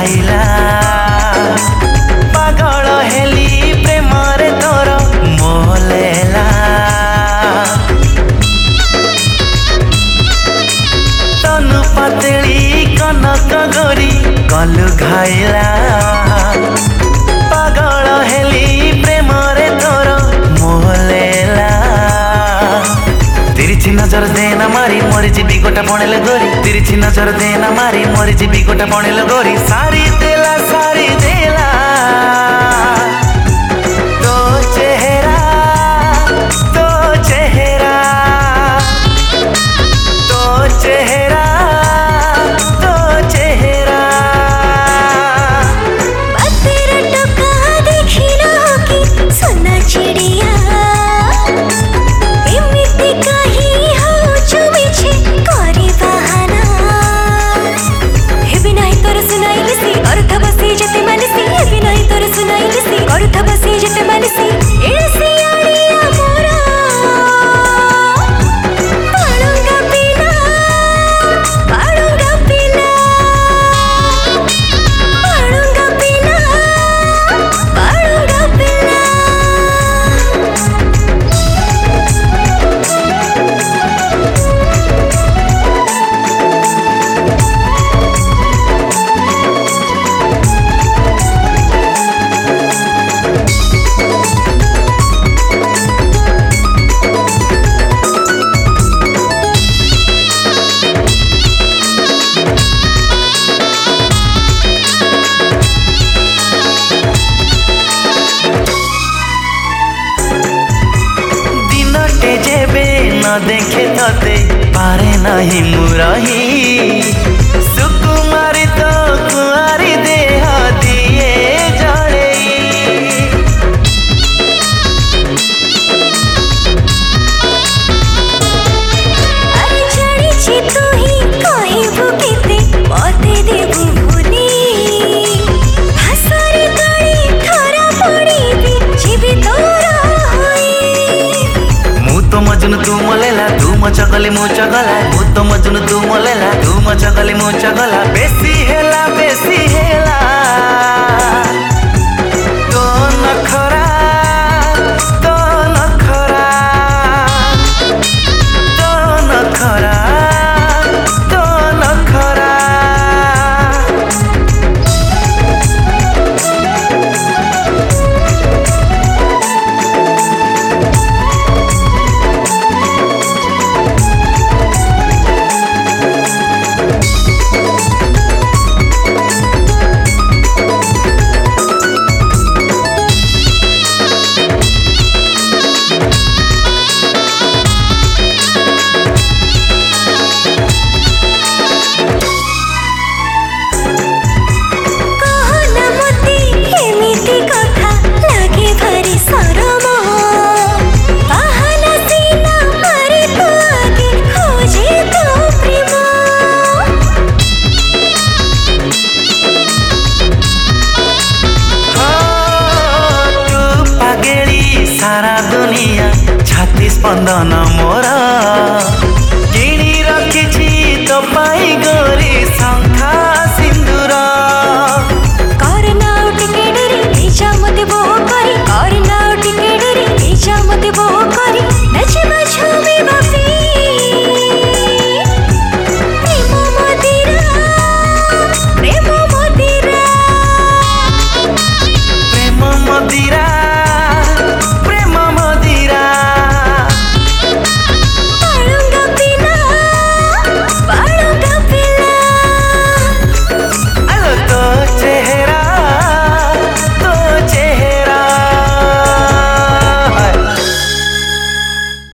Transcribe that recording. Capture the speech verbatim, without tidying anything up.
घाइला पागल हेली प्रेम रे तोर मोहलेला तनु पतली कनक गोरी कलु घाइला पागल हेली प्रेम रे तोर मोहलेला तिरछी नजर देना मारी मोरी जीवी गोटा बणेल गोरी तिरछी नजर देना मारी मोरी जीवी गोटा बणेल गोरी सारी देला सारी देला तो चेहरा तो चेहरा तो चेहरा तो चेहरा बातेर टोका देखिलो कि सोना चिड़िया देखे तते पारे नहीं मुरही सुकुमारी तो कुआरी देह दिए जड़े अरे जानी छी तू ही कहबू केते मते देबू भूली हसरे गड़ी थरा पड़ी भी जीवी तोरा होई मु तो मजनू तू मलेला तू मचगली मु चगला मु तो मजनू तू मलेला तू मचगली मु चगला बेसी हेला बेसी हेला तो नखरा तो नखरा तो नखरा तो नखरा सारा दुनिया छाती स्पंदन मोरा